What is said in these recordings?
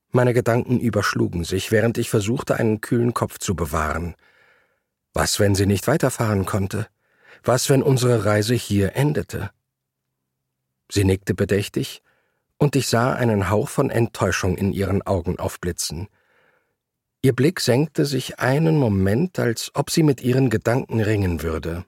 Meine Gedanken überschlugen sich, während ich versuchte, einen kühlen Kopf zu bewahren. Was, wenn sie nicht weiterfahren konnte? Was, wenn unsere Reise hier endete? Sie nickte bedächtig, und ich sah einen Hauch von Enttäuschung in ihren Augen aufblitzen. Ihr Blick senkte sich einen Moment, als ob sie mit ihren Gedanken ringen würde.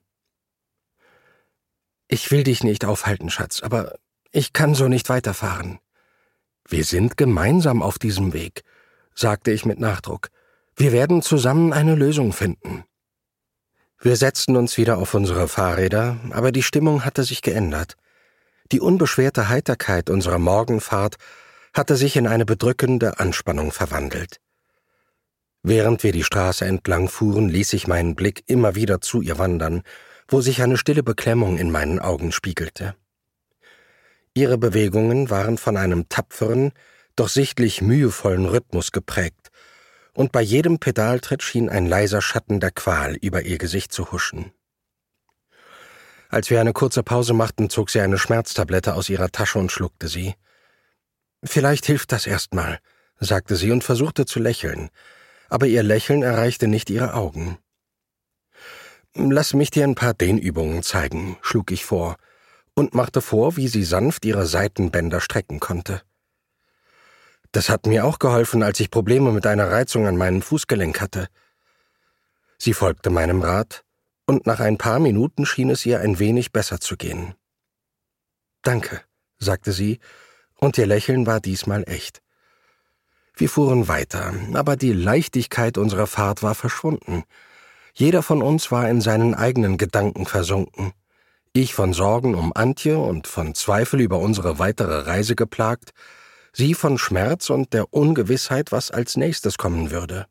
»Ich will dich nicht aufhalten, Schatz, aber ich kann so nicht weiterfahren.« »Wir sind gemeinsam auf diesem Weg«, sagte ich mit Nachdruck. »Wir werden zusammen eine Lösung finden.« Wir setzten uns wieder auf unsere Fahrräder, aber die Stimmung hatte sich geändert. Die unbeschwerte Heiterkeit unserer Morgenfahrt hatte sich in eine bedrückende Anspannung verwandelt. Während wir die Straße entlang fuhren, ließ ich meinen Blick immer wieder zu ihr wandern, wo sich eine stille Beklemmung in meinen Augen spiegelte. Ihre Bewegungen waren von einem tapferen, doch sichtlich mühevollen Rhythmus geprägt, und bei jedem Pedaltritt schien ein leiser Schatten der Qual über ihr Gesicht zu huschen. Als wir eine kurze Pause machten, zog sie eine Schmerztablette aus ihrer Tasche und schluckte sie. »Vielleicht hilft das erstmal«, sagte sie und versuchte zu lächeln, aber ihr Lächeln erreichte nicht ihre Augen. »Lass mich dir ein paar Dehnübungen zeigen«, schlug ich vor und machte vor, wie sie sanft ihre Seitenbänder strecken konnte. Das hat mir auch geholfen, als ich Probleme mit einer Reizung an meinem Fußgelenk hatte. Sie folgte meinem Rat, und nach ein paar Minuten schien es ihr ein wenig besser zu gehen. »Danke«, sagte sie, und ihr Lächeln war diesmal echt. Wir fuhren weiter, aber die Leichtigkeit unserer Fahrt war verschwunden. Jeder von uns war in seinen eigenen Gedanken versunken. Ich von Sorgen um Antje und von Zweifel über unsere weitere Reise geplagt, sie von Schmerz und der Ungewissheit, was als nächstes kommen würde.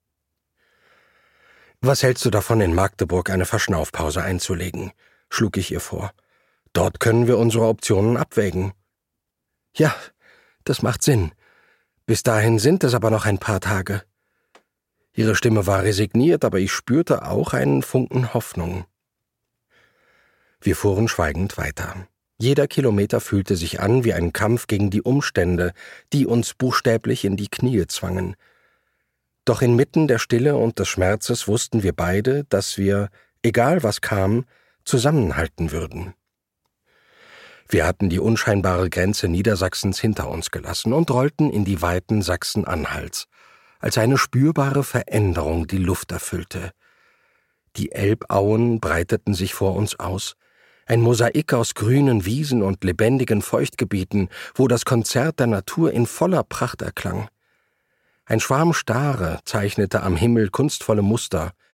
»Was hältst du davon, in Magdeburg eine Verschnaufpause einzulegen?«, schlug ich ihr vor. »Dort können wir unsere Optionen abwägen.« »Ja, das macht Sinn. Bis dahin sind es aber noch ein paar Tage.« Ihre Stimme war resigniert, aber ich spürte auch einen Funken Hoffnung. Wir fuhren schweigend weiter. Jeder Kilometer fühlte sich an wie ein Kampf gegen die Umstände, die uns buchstäblich in die Knie zwangen. Doch inmitten der Stille und des Schmerzes wussten wir beide, dass wir, egal was kam, zusammenhalten würden. Wir hatten die unscheinbare Grenze Niedersachsens hinter uns gelassen und rollten in die Weiten Sachsen-Anhalts, als eine spürbare Veränderung die Luft erfüllte. Die Elbauen breiteten sich vor uns aus, ein Mosaik aus grünen Wiesen und lebendigen Feuchtgebieten, wo das Konzert der Natur in voller Pracht erklang. Ein Schwarm Stare zeichnete am Himmel kunstvolle Muster,